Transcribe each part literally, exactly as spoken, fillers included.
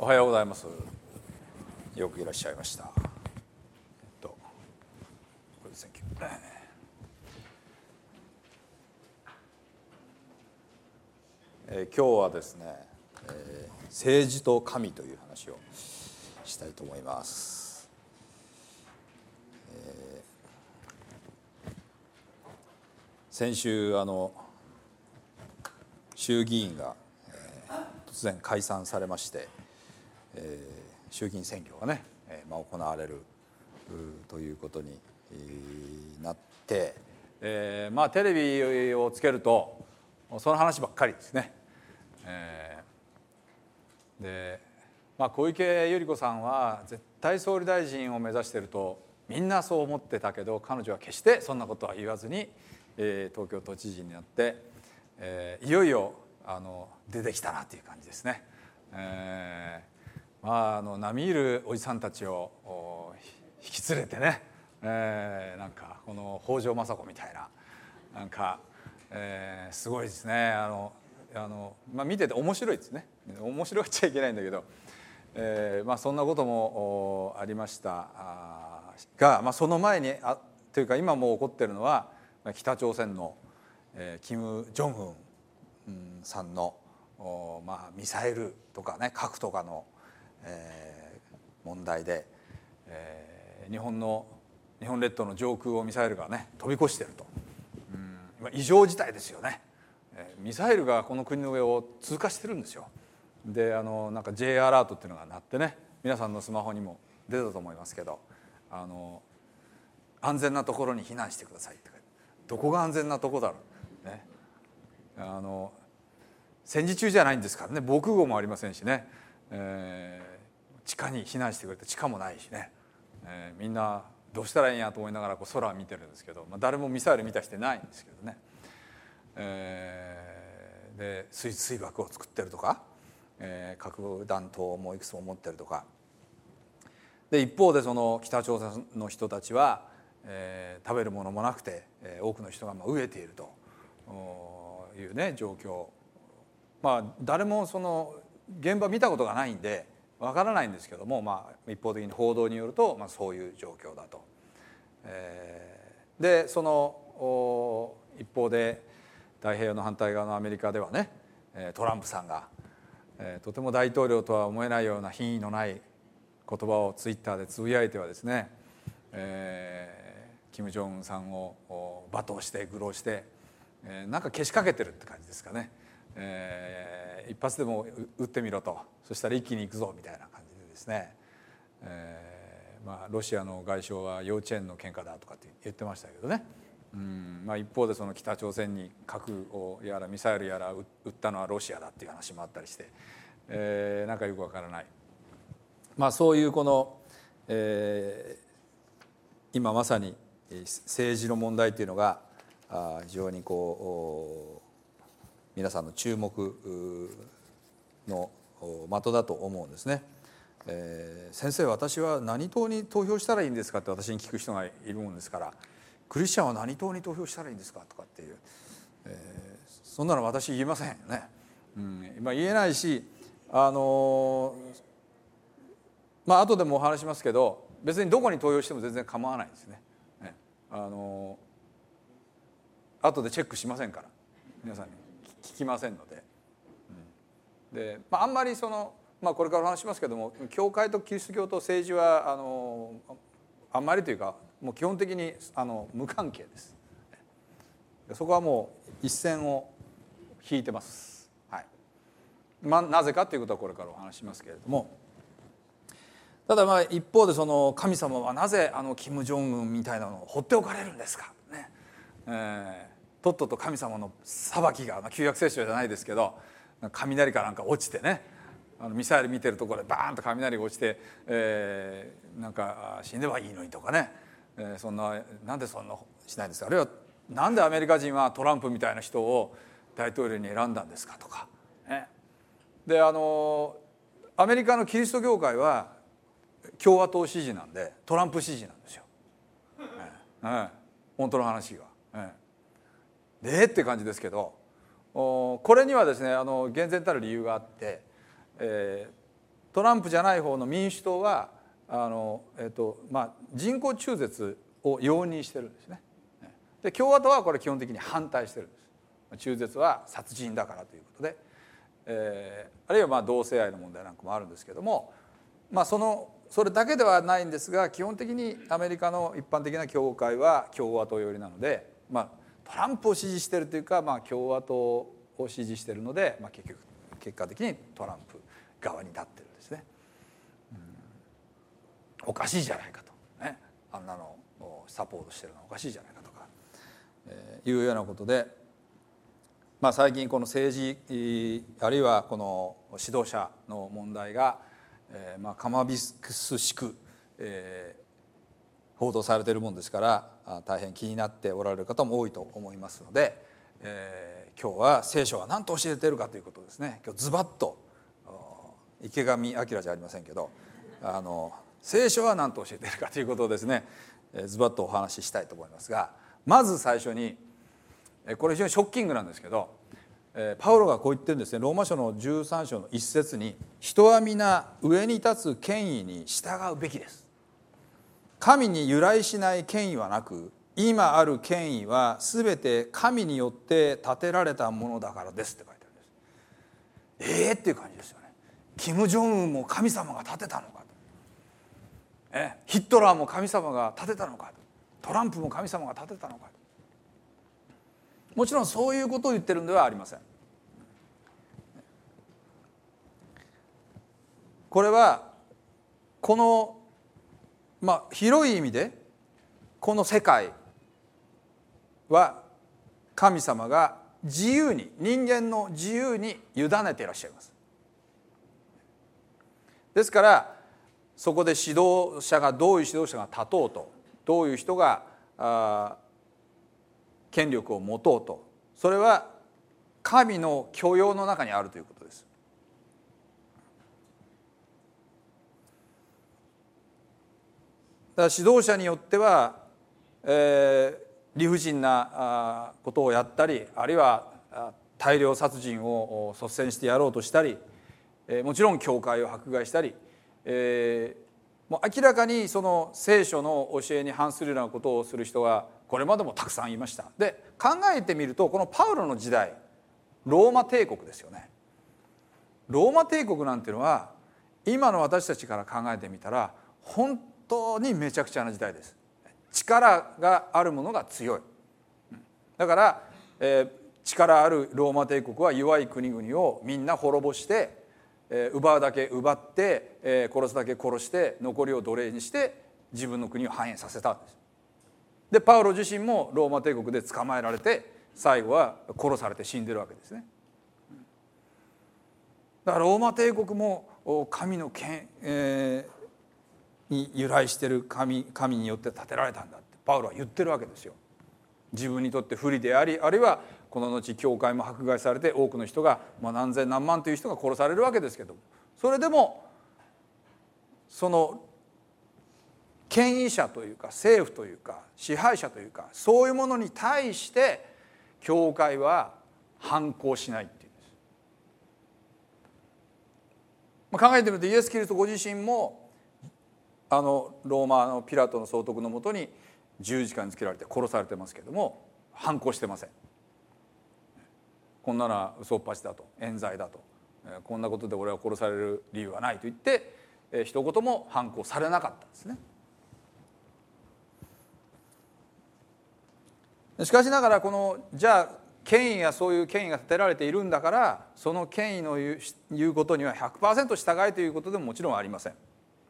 おはようございます。よくいらっしゃいました。えっとこれですね、えー、今日はですね、えー、政治と神という話をしたいと思います。えー、先週あの衆議院が、えー、突然解散されまして、えー、衆議院選挙がね、えーまあ、行われるということになって、えーまあ、テレビをつけるとその話ばっかりですね。えー、で、まあ、小池百合子さんは絶対総理大臣を目指しているとみんなそう思ってたけど、彼女は決してそんなことは言わずに、えー、東京都知事になって、えー、いよいよあの出てきたなという感じですね。えーまあ、あの並みいるおじさんたちを引き連れてね、えー、なんかこの北条政子みたいな、なんか、えー、すごいですね。あのあの、まあ、見てて面白いですね。面白がっちゃいけないんだけど、えーまあ、そんなこともありましたが、まあ、その前にあというか今もう起こっているのは北朝鮮の、えー、キム・ジョンウンさんの、まあ、ミサイルとかね、核とかのえー、問題で、えー、日本の日本列島の上空をミサイルがね飛び越していると、うん、異常事態ですよね。えー、ミサイルがこの国の上を通過してるんですよ。で、あのなんか J アラートっていうのが鳴ってね、皆さんのスマホにも出たと思いますけど、あの安全なところに避難してくださいって。どこが安全なとこだろう、ね、あの戦時中じゃないんですからね。防空壕もありませんしね、えー地下に避難してくれて、地下もないしね、えー、みんなどうしたらいいんやと思いながらこう空を見てるんですけど、まあ、誰もミサイル見たしてないんですけどね、えー、で 水, 水爆を作ってるとか、えー、核弾頭もいくつも持ってるとかで、一方でその北朝鮮の人たちは、えー、食べるものもなくて、えー、多くの人がまあ飢えているというね状況。まあ誰もその現場見たことがないんでわからないんですけども、まあ、一方的に報道によると、まあ、そういう状況だと。えー、でその一方で太平洋の反対側のアメリカではね、トランプさんが、えー、とても大統領とは思えないような品位のない言葉をツイッターでつぶやいてはですね、えー、キム・ジョンウンさんを罵倒して愚弄して、えー、なんかけしかけてるって感じですかね。えー、一発でも撃ってみろと、そしたら一気に行くぞみたいな感じでですね、えーまあ、ロシアの外相は幼稚園の喧嘩だとかって言ってましたけどね、うんまあ、一方でその北朝鮮に核をやらミサイルやら撃ったのはロシアだっていう話もあったりして、えー、なんかよくわからない、まあ、そういうこの、えー、今まさに政治の問題というのが非常にこう皆さんの注目の的だと思うんですね。えー、先生、私は何党に投票したらいいんですかって私に聞く人がいるもんですから、クリスチャンは何党に投票したらいいんですかとかっていう、えー、そんなの私言えませんよね。うん、まあ、言えないし、あのまあ後でもお話しますけど、別にどこに投票しても全然構わないですね。ね、あの後でチェックしませんから、皆さんに聞きませんので、うん、で、まあ、あんまりその、まあ、これからお話しますけども、教会とキリスト教と政治はあのあんまりというかもう基本的にあの無関係です。そこはもう一線を引いてます。はい。まあ、なぜかということはこれからお話しますけれども、ただまあ一方でその神様はなぜあのキム・ジョンウンみたいなのを放っておかれるんですかね。えーとっとと神様の裁きが、旧約聖書じゃないですけど、雷かなんか落ちてね、あのミサイル見てるところでバーンと雷が落ちて、えー、なんか死ねばいいのにとかね、えー、そんななんでそんなしないんですか、あるいはなんでアメリカ人はトランプみたいな人を大統領に選んだんですかとか、ね、であのアメリカのキリスト教会は共和党支持なんでトランプ支持なんですよ、えーえー、本当の話が。えーでって感じですけど、これにはですねあの厳然たる理由があって、えートランプじゃない方の民主党はあの、えっとまあ、人工中絶を容認してるんですね。で共和党はこれ基本的に反対してるんです。中絶は殺人だからということで、えー、あるいはまあ同性愛の問題なんかもあるんですけども、まあ、そのそれだけではないんですが、基本的にアメリカの一般的な教会は共和党寄りなので、まあ、トランプを支持しているというか、まあ、共和党を支持しているので、まあ、結局結果的にトランプ側に立ってるんですね。うん、おかしいじゃないかと、ね、あんなのをサポートしてるのはおかしいじゃないかとか、えー、いうようなことで、まあ、最近この政治あるいはこの指導者の問題が、えーまあ、カマビクスしく、えー、報道されているものですから大変気になっておられる方も多いと思いますので、えー、今日は聖書は何と教えているかということですね。今日ズバッと池上彰じゃありませんけど、あの聖書は何と教えているかということをですね、ズバッとお話ししたいと思いますが、まず最初にこれ非常にショッキングなんですけど、パウロがこう言ってるんですね。ローマ書のじゅうさん章の一節に、人は皆上に立つ権威に従うべきです。神に由来しない権威はなく、今ある権威はすべて神によって立てられたものだからですって書いてあるんです。ええー、っていう感じですよね。キム・ジョンウンも神様が立てたのかと、えヒットラーも神様が立てたのかと、トランプも神様が立てたのかと。もちろんそういうことを言ってるんではありません。これはこの、まあ、広い意味でこの世界は神様が自由に、人間の自由に委ねていらっしゃいます。ですからそこで指導者がどういう指導者が立とうと、どういう人があ権力を持とうと、それは神の許容の中にあるということです。だから指導者によっては、えー、理不尽なことをやったり、あるいは大量殺人を率先してやろうとしたり、もちろん教会を迫害したり、えー、もう明らかにその聖書の教えに反するようなことをする人がこれまでもたくさんいました。で考えてみると、このパウロの時代、ローマ帝国ですよね。ローマ帝国なんていうのは今の私たちから考えてみたら本当にめちゃくちゃな時代です。力があるものが強い。だから、えー、力あるローマ帝国は弱い国々をみんな滅ぼして、えー、奪うだけ奪って、えー、殺すだけ殺して残りを奴隷にして自分の国を繁栄させたんです。でパウロ自身もローマ帝国で捕まえられて最後は殺されて死んでるわけですね。だからローマ帝国も神の権、えー、に由来している 神, 神によって建てられたんだってパウロは言ってるわけですよ。自分にとって不利であり、あるいはこの後教会も迫害されて多くの人が、まあ、何千何万という人が殺されるわけですけども、それでもその権威者というか政府というか支配者というか、そういうものに対して教会は反抗しないっていうんです。まあ、考えてみるとイエス・キリストご自身もあのローマのピラトの総督のもとに十字架につけられて殺されてますけども、反抗してません。こんなのは嘘っぱちだと、冤罪だと、こんなことで俺は殺される理由はないと言って一言も反抗されなかったんですね。しかしながらこのじゃあ権威やそういう権威が立てられているんだから、その権威の言う、言うことには ひゃくパーセント 従いということでももちろんありません。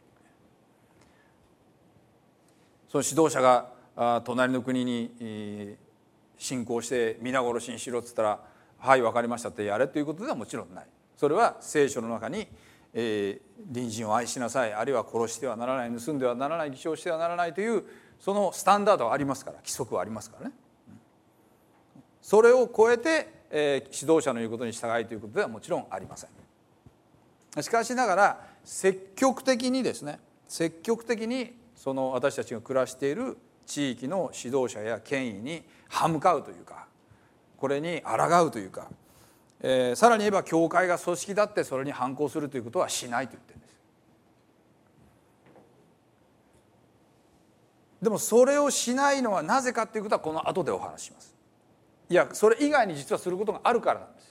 その指導者が隣の国に侵攻して皆殺しにしろって言ったら、はい分かりましたってやれということではもちろんない。それは聖書の中に、えー、隣人を愛しなさい、あるいは殺してはならない、盗んではならない、偽証してはならないというそのスタンダードがありますから、規則はありますからね。それを超えて、えー、指導者の言うことに従いということではもちろんありません。しかしながら積極的にですね、積極的にその私たちが暮らしている地域の指導者や権威に歯向かうというか、これに抗うというか、えー、さらに言えば教会が組織だってそれに反抗するということはしないと言ってるんです。 でもそれをしないのはなぜかということはこの後でお話しします。いやそれ以外に実はすることがあるからなんです。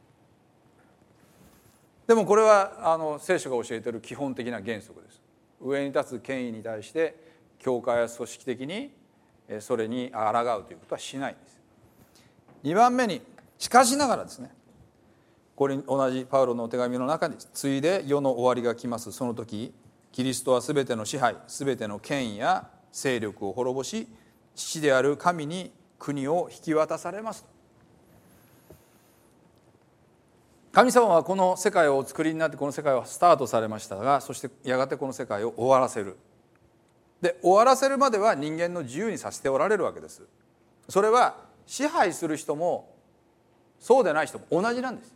でもこれはあの聖書が教えている基本的な原則です。上に立つ権威に対して教会は組織的にそれに抗うということはしないんです。にばんめに、しかしながらですね、これ同じパウロの手紙の中に、ついで世の終わりが来ます。その時キリストはすべての支配、すべての権威や勢力を滅ぼし、父である神に国を引き渡されます。神様はこの世界をお作りになって、この世界はスタートされましたが、そしてやがてこの世界を終わらせる。で終わらせるまでは人間の自由にさせておられるわけです。それは支配する人もそうでない人も同じなんです。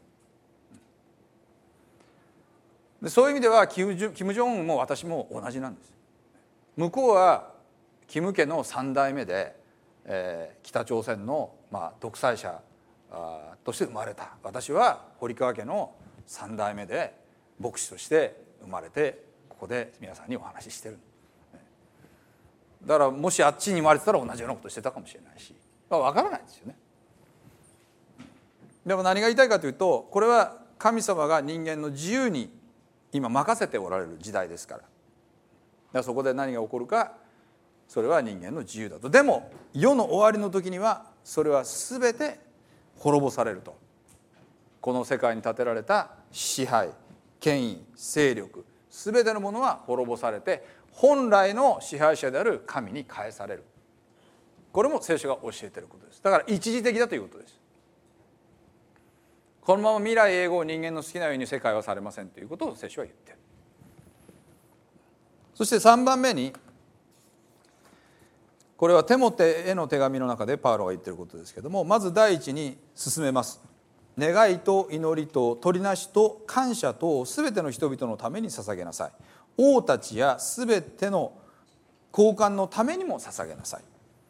でそういう意味ではキム・ジョンウンも私も同じなんです。向こうはキム家のさん代目で、えー、北朝鮮の、まあ、独裁者として生まれた。私は堀川家のさん代目で牧師として生まれて、ここで皆さんにお話ししてる。だからもしあっちに生まれてたら同じようなことしてたかもしれないし、まあ、分からないですよね。でも何が言いたいかというと、これは神様が人間の自由に今任せておられる時代ですから。だからそこで何が起こるか、それは人間の自由だと。でも世の終わりの時にはそれは全て滅ぼされると。この世界に建てられた支配、権威、勢力、全てのものは滅ぼされて、本来の支配者である神に返される。これも聖書が教えていることです。だから一時的だということです。このまま未来永劫人間の好きなように世界はされませんということを聖書は言っている。そしてさんばんめに、これはテモテへの手紙の中でパウロが言っていることですけれども、まず第一に進めます。願いと祈りと取りなしと感謝とすべての人々のために捧げなさい。王たちやすべての高官のためにも捧げなさい。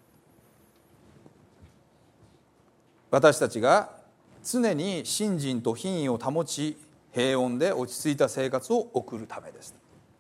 私たちが常に信心と品位を保ち、平穏で落ち着いた生活を送るためです。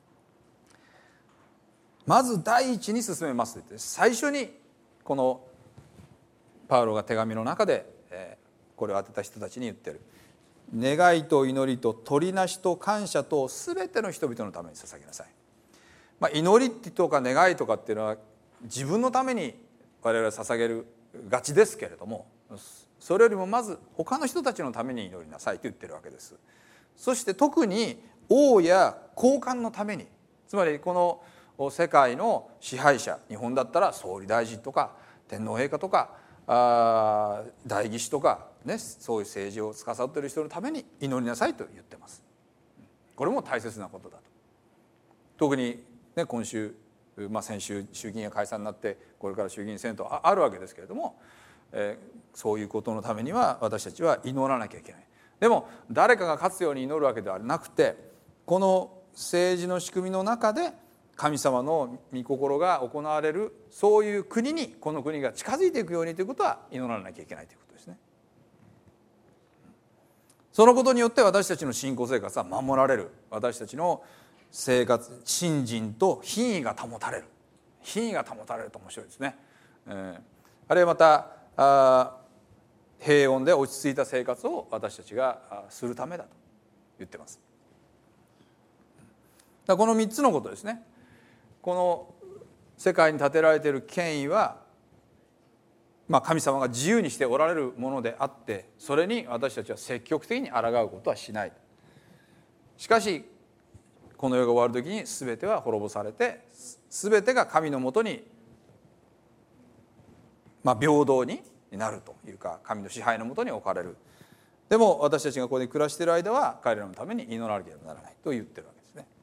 まず第一に進めますと言って、最初にこのパウロが手紙の中でこれを当てた人たちに言ってる。願いと祈りと取りなしと感謝と全ての人々のために捧げなさい。まあ、祈りとか願いとかっていうのは自分のために我々は捧げるがちですけれども、それよりもまず他の人たちのために祈りなさいと言ってるわけです。そして特に王や高官のために、つまりこの世界の支配者、日本だったら総理大臣とか天皇陛下とかあ代議士とか、ね、そういう政治を司っている人のために祈りなさいと言ってます。これも大切なことだと。特に、ね、今週、まあ、先週衆議院が解散になってこれから衆議院選挙あるわけですけれども、えー、そういうことのためには私たちは祈らなきゃいけない。でも誰かが勝つように祈るわけではなくて、この政治の仕組みの中で神様の御心が行われる、そういう国にこの国が近づいていくようにということは祈らなきゃいけないということですね。そのことによって私たちの信仰生活は守られる。私たちの生活、信心と品位が保たれる。品位が保たれると面白いですね。えー、あるいはまたあ平穏で落ち着いた生活を私たちがするためだと言ってます。だからこのみっつのことですね。この世界に建てられている権威は、まあ、神様が自由にしておられるものであって、それに私たちは積極的に抗うことはしない。しかしこの世が終わる時に全ては滅ぼされて、全てが神のもとに、まあ、平等になるというか、神の支配のもとに置かれる。でも私たちがここで暮らしている間は彼らのために祈らなければならないと言ってるわけですね。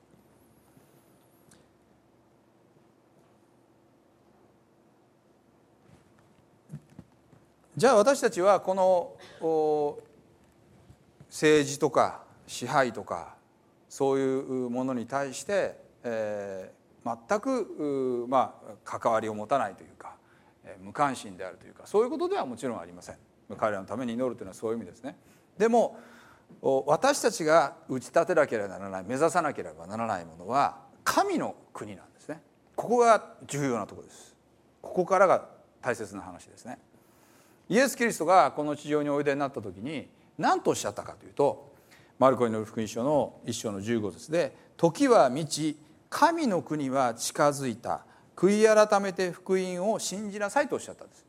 じゃあ私たちはこの政治とか支配とかそういうものに対して、えー、全く、まあ、関わりを持たないというか、無関心であるというか、そういうことではもちろんありません。彼らのために祈るというのはそういう意味ですね。でも私たちが打ち立てなければならない、目指さなければならないものは神の国なんですね。 ここが重要なところです。ここからが大切な話ですね。イエス・キリストがこの地上においでになった時に何とおっしゃったかというと、マルコによる福音書のいっ章のじゅうご節で、時は満ち神の国は近づいた、悔い改めて福音を信じなさいとおっしゃったんです。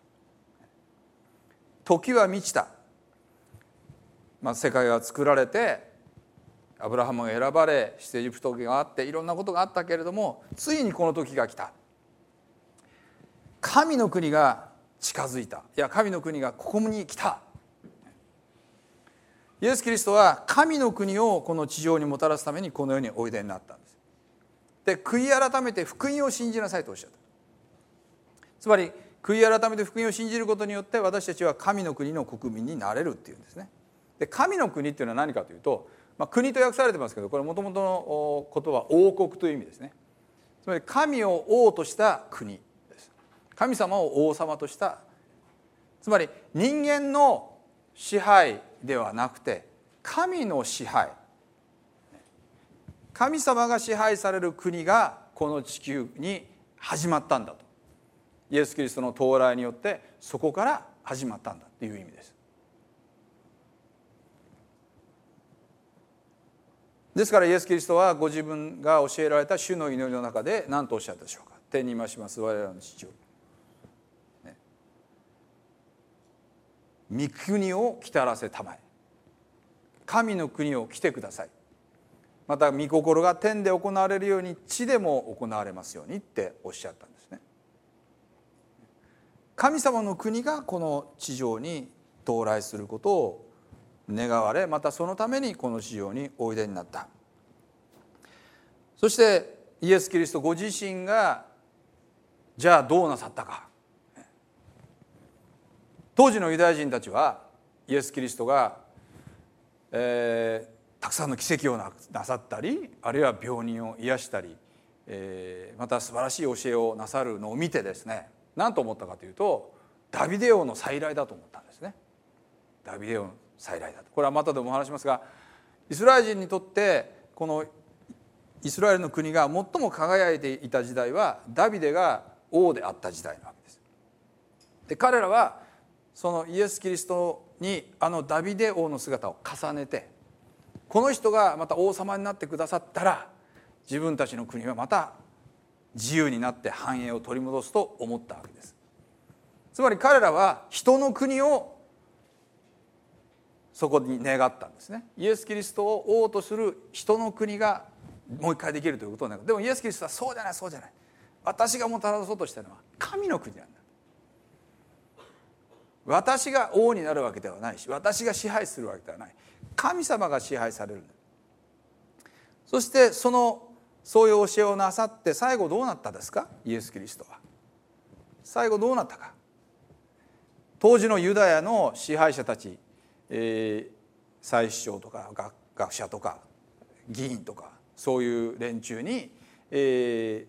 時は満ちた、まあ、世界が作られてアブラハムが選ばれ、出エジプトがあって、いろんなことがあったけれども、ついにこの時が来た。神の国が近づいた、いや神の国がここに来た。イエス・キリストは神の国をこの地上にもたらすためにこの世においでになったんです。で、悔い改めて福音を信じなさいとおっしゃった。つまり悔い改めて福音を信じることによって私たちは神の国の国民になれるっていうんですね。で、神の国っていうのは何かというと、まあ、国と訳されてますけど、これもともとのことは王国という意味ですね。つまり神を王とした国です。神様を王様とした、つまり人間の支配ではなくて神の支配、神様が支配される国がこの地球に始まったんだと。イエス・キリストの到来によってそこから始まったんだという意味です。ですからイエス・キリストはご自分が教えられた主の祈りの中で何とおっしゃったでしょうか。天に増します我らの父を、ね、御国を来たらせたまえ、神の国を来てください、また御心が天で行われるように地でも行われますようにっておっしゃったんですね。神様の国がこの地上に到来することを願われ、またそのためにこの地上においでになった。そしてイエス・キリストご自身がじゃあどうなさったか。当時のユダヤ人たちはイエス・キリストが、えー、たくさんの奇跡をなさったり、あるいは病人を癒したり、えー、また素晴らしい教えをなさるのを見てですね、何と思ったかというと、ダビデ王の再来だと思ったんですね。ダビデ王の再来だと。これはまたでもお話しますが、イスラエル人にとってこのイスラエルの国が最も輝いていた時代はダビデが王であった時代なわけです。で、彼らはそのイエス・キリストにあのダビデ王の姿を重ねて、この人がまた王様になってくださったら自分たちの国はまた自由になって繁栄を取り戻すと思ったわけです。つまり彼らは人の国をそこに願ったんですね。イエス・キリストを王とする人の国がもう一回できるということを願う。でもイエス・キリストはそうじゃないそうじゃない、私がもたらそうとしたのは神の国なんだ。私が王になるわけではないし、私が支配するわけではない、神様が支配されるんだ。そしてそのそういう教えをなさって最後どうなったですか。イエス・キリストは最後どうなったか。当時のユダヤの支配者たち、えー、祭司長とか 学, 学者とか議員とかそういう連中に、え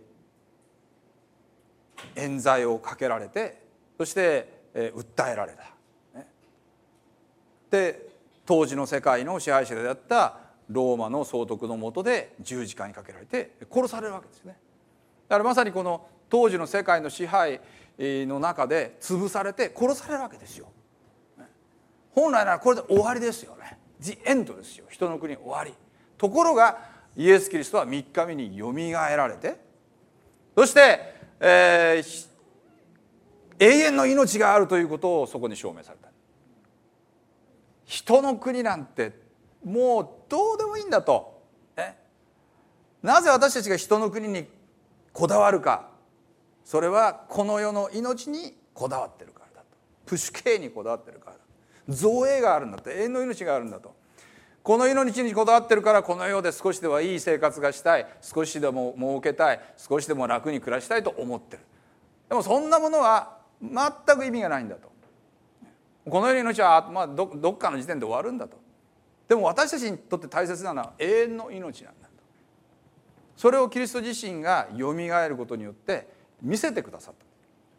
ー、冤罪をかけられて、そして、えー、訴えられた、ね、で当時の世界の支配者であったローマの総督の下で十字架にかけられて殺されるわけですね。だからまさにこの当時の世界の支配の中で潰されて殺されるわけですよ。本来ならこれで終わりですよね。ジエンドですよ。人の国終わり。ところがイエス・キリストはみっかめによみがえられて、そして、えー、永遠の命があるということをそこに証明された。人の国なんてもうどうでもいいんだと、ね、なぜ私たちが人の国にこだわるか。それはこの世の命にこだわってるからだと。プシュケイにこだわってるからだ。造営があるんだと。永遠の命があるんだと。この命にこだわってるから、この世で少しではいい生活がしたい、少しでも儲けたい、少しでも楽に暮らしたいと思ってる。でもそんなものは全く意味がないんだと。この世の命は、まあ、ど, どっかの時点で終わるんだと。でも私たちにとって大切なのは永遠の命なんだと。それをキリスト自身がよみがえることによって見せてくださった。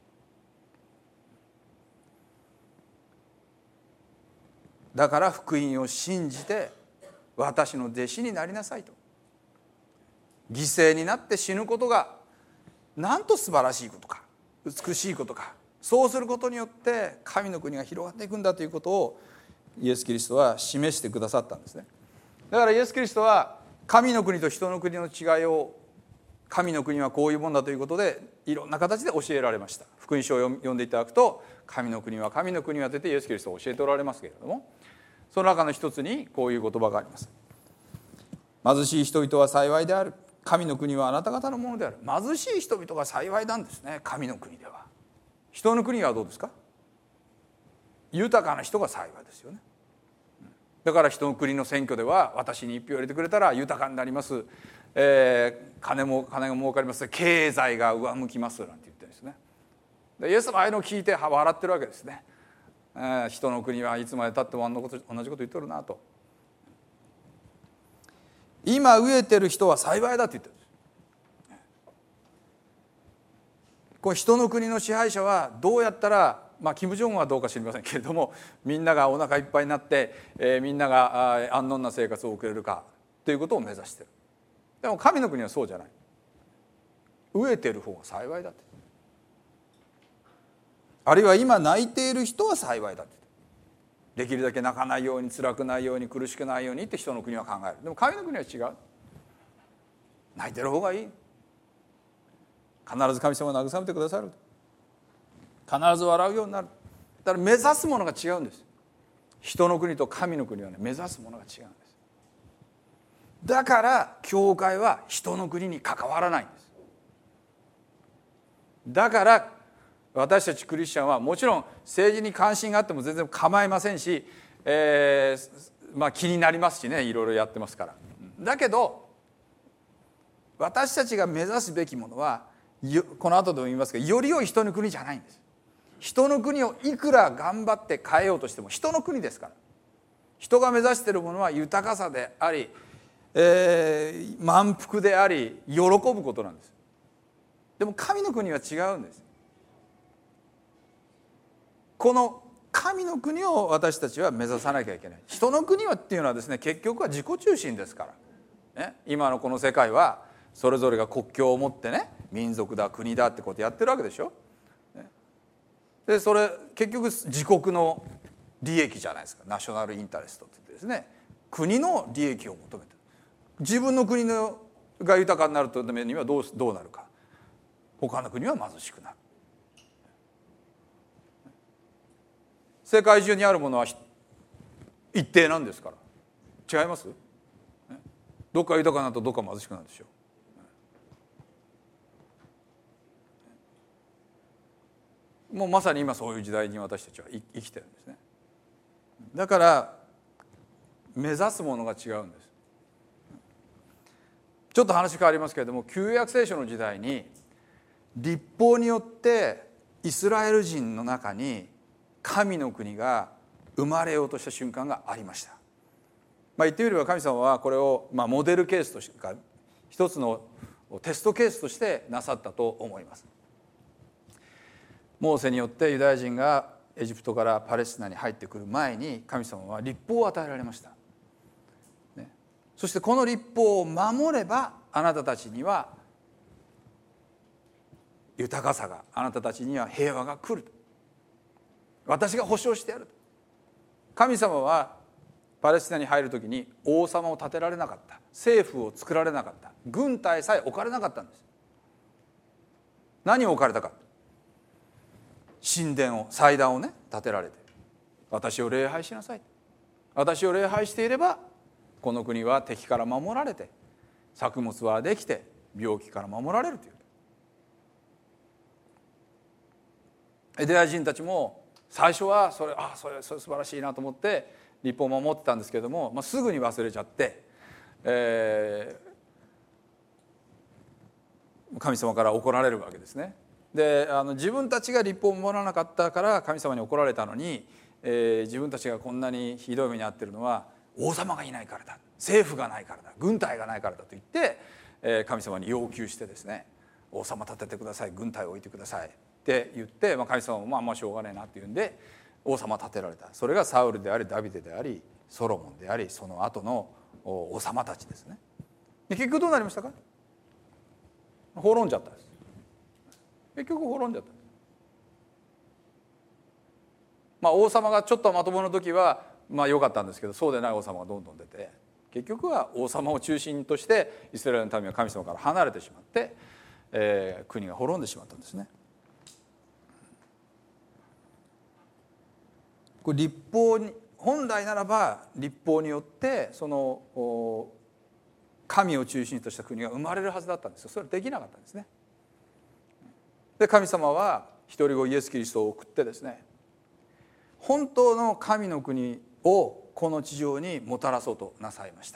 だから福音を信じて私の弟子になりなさいと。犠牲になって死ぬことがなんと素晴らしいことか、美しいことか。そうすることによって神の国が広がっていくんだということをイエス・キリストは示してくださったんですね。だからイエス・キリストは神の国と人の国の違いを、神の国はこういうものだということでいろんな形で教えられました。福音書を読んでいただくと、神の国は神の国はといってイエス・キリストを教えておられますけれども、その中の一つにこういう言葉があります。貧しい人々は幸いである、神の国はあなた方のものである。貧しい人々が幸いなんですね、神の国では。人の国はどうですか？豊かな人が幸いですよね。だから人の国の選挙では、私に一票入れてくれたら豊かになります、えー、金も金が儲かります、経済が上向きますなんて言ってるんですね。でイエスもああいうのを聞いて笑ってるわけですね。えー、人の国はいつまでたってもあんなこと同じこと言っとるなと。今飢えてる人は幸いだと言ってるんです。これ人の国の支配者はどうやったら、まあキム・ジョンウンはどうか知りませんけれども、みんながお腹いっぱいになって、えー、みんなが安穏な生活を送れるかということを目指している。でも神の国はそうじゃない。飢えてる方が幸いだって。あるいは今泣いている人は幸いだって。できるだけ泣かないように、辛くないように、苦しくないようにって人の国は考える。でも神の国は違う。泣いてる方がいい。必ず神様が慰めてくださる。必ず笑うようになる。だから目指すものが違うんです。人の国と神の国はね、目指すものが違うんです。だから教会は人の国に関わらないんです。だから私たちクリスチャンはもちろん政治に関心があっても全然構いませんし、えーまあ、気になりますしね、いろいろやってますから。だけど私たちが目指すべきものは、この後でも言いますが、より良い人の国じゃないんです。人の国をいくら頑張って変えようとしても人の国ですから。人が目指しているものは豊かさであり、えー、満腹であり、喜ぶことなんです。でも神の国は違うんです。この神の国を私たちは目指さなきゃいけない。人の国はっていうのはですね、結局は自己中心ですから、ね、今のこの世界はそれぞれが国境を持ってね、民族だ国だってことやってるわけでしょ。でそれ結局自国の利益じゃないですか。ナショナルインタレストって言ってですね、国の利益を求めてる。自分の国のが豊かになるためにはどう、どうなるか。他の国は貧しくなる。世界中にあるものは一定なんですから。違います？どっか豊かなるとどっか貧しくなるでしょう。もうまさに今そういう時代に私たちは生きてるんですね。だから目指すものが違うんです。ちょっと話変わりますけれども、旧約聖書の時代に律法によってイスラエル人の中に神の国が生まれようとした瞬間がありました。まあ、言ってみれば神様はこれをまあモデルケースとしてか一つのテストケースとしてなさったと思います。モーセによってユダヤ人がエジプトからパレスチナに入ってくる前に神様は律法を与えられました、ね、そしてこの律法を守ればあなたたちには豊かさが、あなたたちには平和が来る、私が保証してやる。神様はパレスチナに入るときに王様を建てられなかった、政府を作られなかった、軍隊さえ置かれなかったんです。何を置かれたか、神殿を、祭壇をね建てられて、私を礼拝しなさい、私を礼拝していればこの国は敵から守られて、作物はできて、病気から守られるという。ユダヤ人たちも最初はそれ、あそれそれ素晴らしいなと思って律法を守ってたんですけども、まあ、すぐに忘れちゃって、えー、神様から怒られるわけですね。であの自分たちが律法を守らなかったから神様に怒られたのに、えー、自分たちがこんなにひどい目に遭っているのは王様がいないからだ、政府がないからだ、軍隊がないからだと言って、えー、神様に要求してですね、王様立ててください、軍隊を置いてくださいって言って、まあ、神様もまあまあしょうがないなっていうんで王様立てられた。それがサウルでありダビデでありソロモンであり、その後の王様たちですね。で結局どうなりましたか？滅んじゃったんです。 結局滅んじゃった。まあ王様がちょっとまともな時はまあ良かったんですけど、そうでない王様がどんどん出て、結局は王様を中心としてイスラエルの民は神様から離れてしまって、えー、国が滅んでしまったんですね。これ律法に、本来ならば律法によってその神を中心とした国が生まれるはずだったんですよ。それはできなかったんですね。で神様は一人子イエス・キリストを送ってですね、本当の神の国をこの地上にもたらそうとなさいました。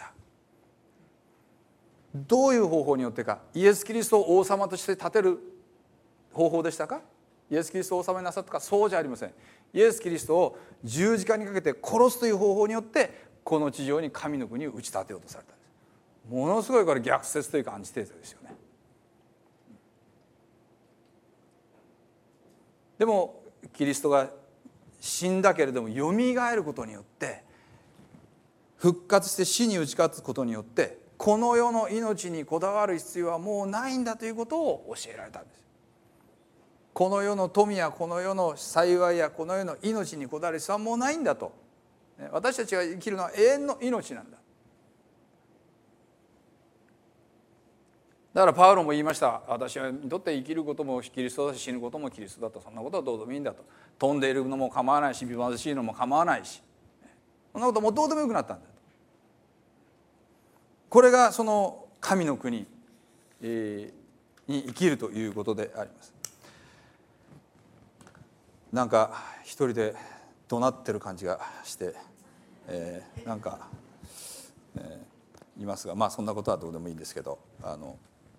どういう方法によってか。イエス・キリストを王様として立てる方法でしたか。イエス・キリストを王様になさったか。そうじゃありません。イエス・キリストを十字架にかけて殺すという方法によってこの地上に神の国を打ち立てようとされたんです。ものすごいこれ逆説というかアンチテーゼですよね。でもキリストが死んだけれどもよみがえることによって、復活して死に打ち勝つことによって、この世の命にこだわる必要はもうないんだということを教えられたんです。この世の富やこの世の幸いやこの世の命にこだわる必要はもうないんだと。私たちが生きるのは永遠の命なんだ。だからパウロも言いました。私にとって生きることもキリストだし、死ぬこともキリストだと。そんなことはどうでもいいんだと。飛んでいるのも構わないし、貧しいのも構わないし、そんなこともうどうでもよくなったんだと。これがその神の国に生きるということであります。なんか一人で怒鳴ってる感じがして、えー、なんか、えー、いますが、まあそんなことはどうでもいいんですけど、あの、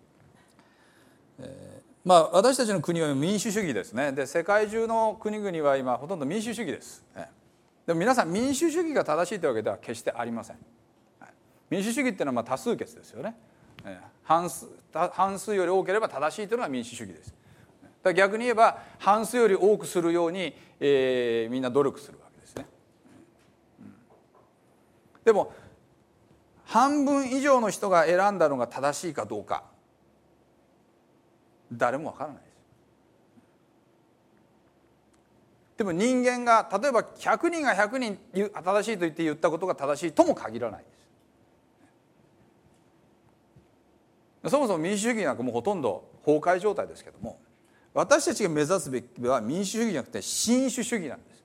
えー、まあ私たちの国は民主主義ですね。で世界中の国々は今ほとんど民主主義です。でも皆さん、民主主義が正しいというわけでは決してありません。民主主義っていうのはまあ多数決ですよね。半数、半数より多ければ正しいというのが民主主義です。だ逆に言えば半数より多くするように、えー、みんな努力するわけですね。でも半分以上の人が選んだのが正しいかどうか、誰もわからないです。でも人間が例えばひゃくにんがひゃくにん正しいと言って言ったことが正しいとも限らないです。そもそも民主主義なんかもうほとんど崩壊状態ですけども、私たちが目指すべきは民主主義じゃなくて新種主義なんです。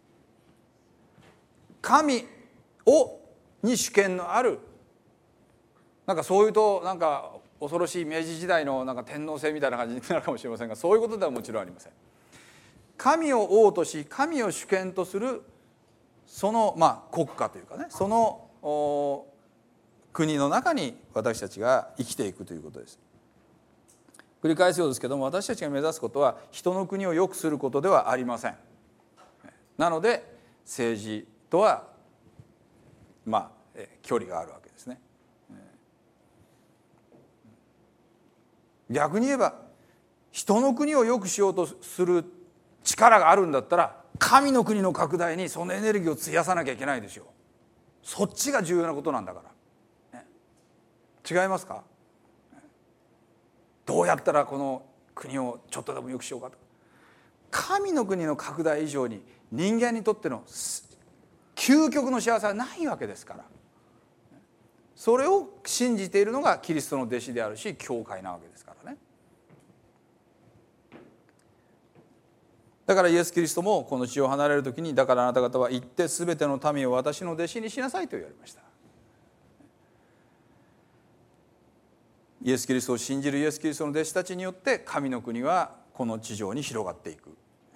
神をに主権のある、なんかそういうとなんか恐ろしい明治時代のなんか天皇制みたいな感じになるかもしれませんが、そういうことではもちろんありません。神を王とし神を主権とするそのまあ国家というかね、その国の中に私たちが生きていくということです。繰り返すようですけども、私たちが目指すことは人の国を良くすることではありません。なので政治とはまあ距離があるわけですね。逆に言えば人の国を良くしようとする力があるんだったら、神の国の拡大にそのエネルギーを費やさなきゃいけないですよ。そっちが重要なことなんだから、ね、違いますか。どうやったらこの国をちょっとでも良くしようかと。神の国の拡大以上に人間にとっての究極の幸せはないわけですから、それを信じているのがキリストの弟子であるし教会なわけですからね。だからイエス・キリストもこの地を離れる時に、だからあなた方は行ってすべての民を私の弟子にしなさいと言われました。イエス・キリストを信じるイエス・キリストの弟子たちによって神の国はこの地上に広がっていく。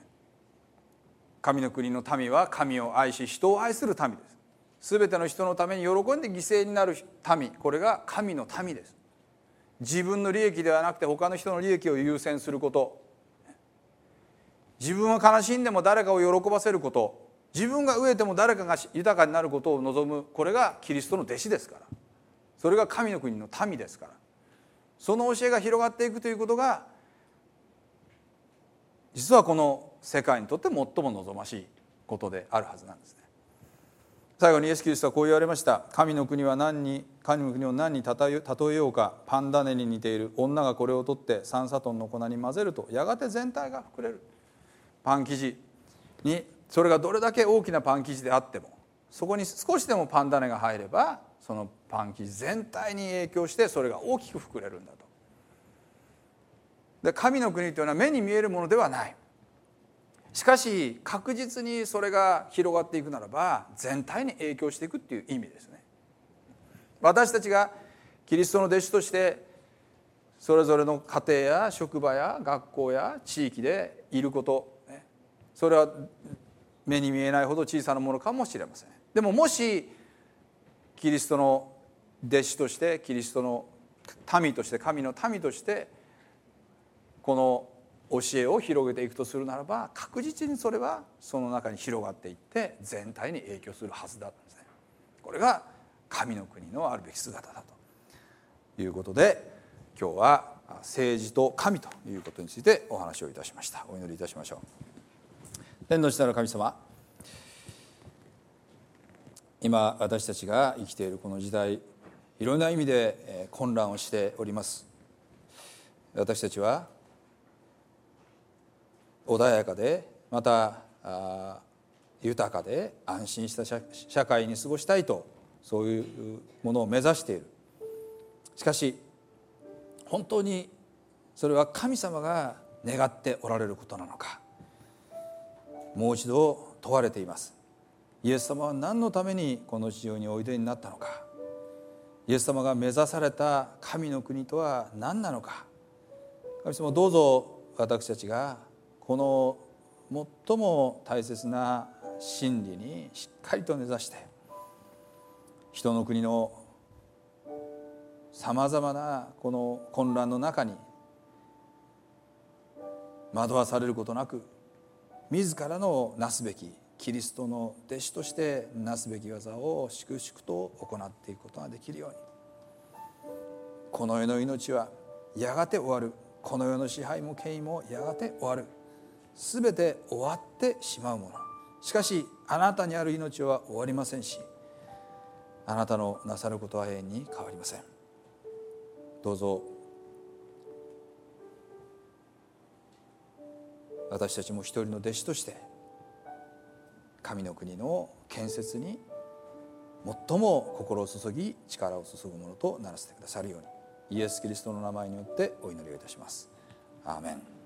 神の国の民は神を愛し人を愛する民です。すべての人のために喜んで犠牲になる民、これが神の民です。自分の利益ではなくて他の人の利益を優先すること、自分は悲しんでも誰かを喜ばせること、自分が飢えても誰かが豊かになることを望む、これがキリストの弟子ですから、それが神の国の民ですから、その教えが広がっていくということが実はこの世界にとって最も望ましいことであるはずなんですね。 最後にイエス・キリストはこう言われました。神の国は何に神の国を何に例えようか、パン種に似ている。女がこれを取って三砂糖の粉に混ぜるとやがて全体が膨れる。パン生地にそれがどれだけ大きなパン生地であっても、そこに少しでもパン種が入ればそのパン生地全体に影響してそれが大きく膨れるんだと。で、神の国というのは目に見えるものではない。しかし確実にそれが広がっていくならば全体に影響していくっていう意味ですね。私たちがキリストの弟子としてそれぞれの家庭や職場や学校や地域でいること、それは目に見えないほど小さなものかもしれません。でももしキリストの弟子としてキリストの民として神の民としてこの教えを広げていくとするならば、確実にそれはその中に広がっていって全体に影響するはずだったんですね。これが神の国のあるべき姿だということで、今日は政治と神ということについてお話をいたしました。お祈りいたしましょう。天の父なる神様、今私たちが生きているこの時代、いろんな意味で混乱をしております。私たちは穏やかでまた豊かで安心した社会に過ごしたいと、そういうものを目指している。しかし本当にそれは神様が願っておられることなのか、もう一度問われています。イエス様は何のためにこの地上においでになったのか、イエス様が目指された神の国とは何なのか。神様、どうぞ私たちがこの最も大切な真理にしっかりと根ざして、人の国のさまざまなこの混乱の中に惑わされることなく、自らのなすべきキリストの弟子としてなすべき技を粛々と行っていくことができるように、この世の命はやがて終わる。この世の支配も権威もやがて終わる。すべて終わってしまうもの。しかしあなたにある命は終わりませんし、あなたのなさることは永遠に変わりません。どうぞ私たちも一人の弟子として神の国の建設に最も心を注ぎ力を注ぐものとならせてくださるように、イエス・キリストの名前によってお祈りをいたします。アーメン。